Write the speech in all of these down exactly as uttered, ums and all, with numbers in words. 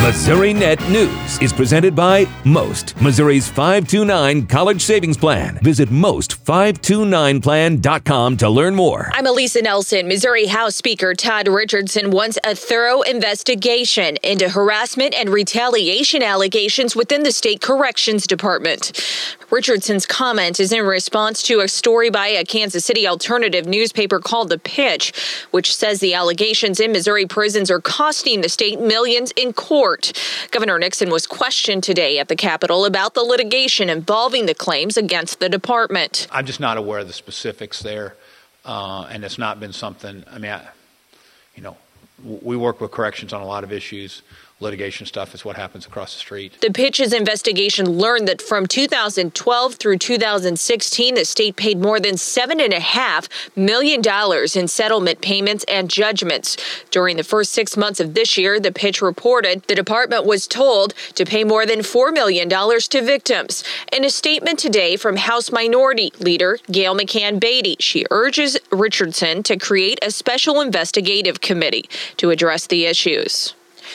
Missouri Net News is presented by Most, Missouri's five two nine College Savings Plan. Visit most five two nine plan dot com to learn more. I'm Elisa Nelson. Missouri House Speaker Todd Richardson wants a thorough investigation into harassment and retaliation allegations within the state corrections department. Richardson's comment is in response to a story by a Kansas City alternative newspaper called The Pitch, which says the allegations in Missouri prisons are costing the state millions in court. Governor Nixon was questioned today at the Capitol about the litigation involving the claims against the department. I'm just not aware of the specifics there, uh, and it's not been something, I mean, I, you know, we work with corrections on a lot of issues. Litigation stuff is what happens across the street. The Pitch's investigation learned that from two thousand twelve through two thousand sixteen, the state paid more than seven and a half million dollars in settlement payments and judgments. During the first six months of this year, the Pitch reported the department was told to pay more than four million dollars to victims. In a statement today from House Minority Leader Gail McCann Beatty, she urges Richardson to create a special investigative committee to address the issues.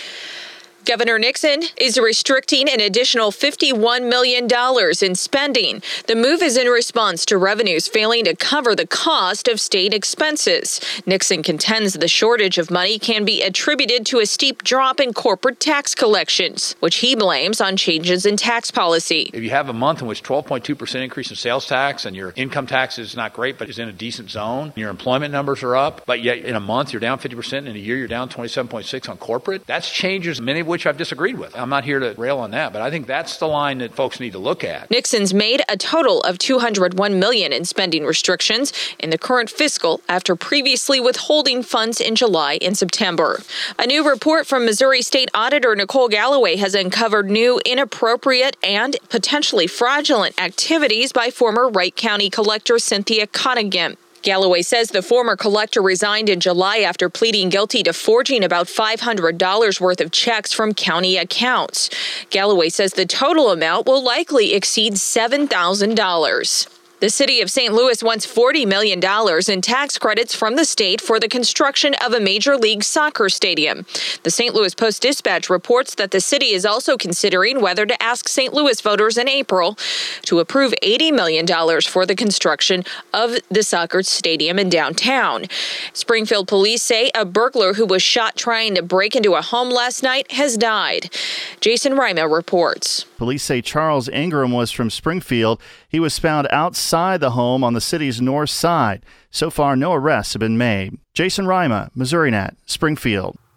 Governor Nixon is restricting an additional fifty-one million dollars in spending. The move is in response to revenues failing to cover the cost of state expenses. Nixon contends the shortage of money can be attributed to a steep drop in corporate tax collections, which he blames on changes in tax policy. If you have a month in which twelve point two percent increase in sales tax and your income tax is not great but is in a decent zone, your employment numbers are up, but yet in a month you're down fifty percent, in a year you're down twenty-seven point six on corporate, that's changes, many of which I've disagreed with. I'm not here to rail on that, but I think that's the line that folks need to look at. Nixon's made a total of two hundred one million dollars in spending restrictions in the current fiscal after previously withholding funds in July and September. A new report from Missouri State Auditor Nicole Galloway has uncovered new inappropriate and potentially fraudulent activities by former Wright County Collector Cynthia Cottingham. Galloway says the former collector resigned in July after pleading guilty to forging about five hundred dollars worth of checks from county accounts. Galloway says the total amount will likely exceed seven thousand dollars. The city of Saint Louis wants forty million dollars in tax credits from the state for the construction of a Major League Soccer stadium. The Saint Louis Post-Dispatch reports that the city is also considering whether to ask Saint Louis voters in April to approve eighty million dollars for the construction of the soccer stadium in downtown. Springfield police say a burglar who was shot trying to break into a home last night has died. Jason Rima reports. Police say Charles Ingram was from Springfield. He was found outside the home on the city's north side. So far, no arrests have been made. Jason Rima, Missouri Net, Springfield.